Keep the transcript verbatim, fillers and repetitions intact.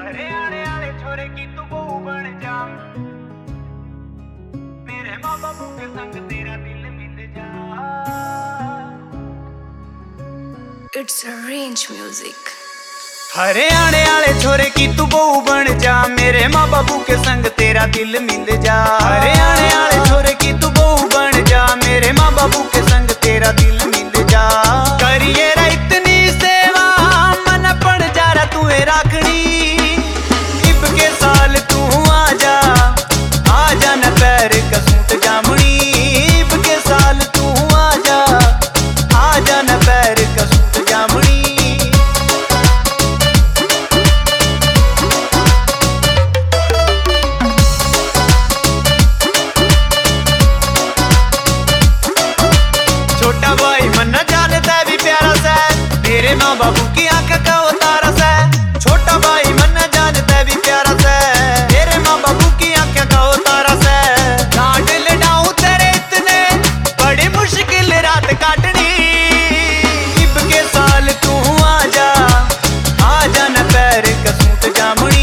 हरियाणे वाले छोरे की तू बहू बन जा, मेरे माँ बापू के संग तेरा दिल मिल जा। It's arrange music. हरियाणे वाले छोरे की तू बहू बन जा, मेरे माँ बापू के संग तेरा दिल मिल जा। हरियाणे वाले छोरे की तू बहू बन जा, मेरे माँ बापू के संग तेरा दिल मिल जा। करिए रा इतनी सेवा मन पड़ जा रहा तू राखनी, इब के साल तू आ जा, आ जा न पैर कसूट जामनी। इब के साल तू आ जा, आ जा न पैर कसूट जामनी। छोटा भाई मन जानता भी प्यारा सा, तेरे माँ बाबू की आंख का उतारा सा। छोटा भाई मन जानता भी प्यारा सा, तेरे माँ बाबू की आंख का उतारा सा। लाड लडाऊं तेरे इतने बड़ी मुश्किल रात काटनी, इब के साल तू आ जा, आ जा न पैर कसूट जामनी।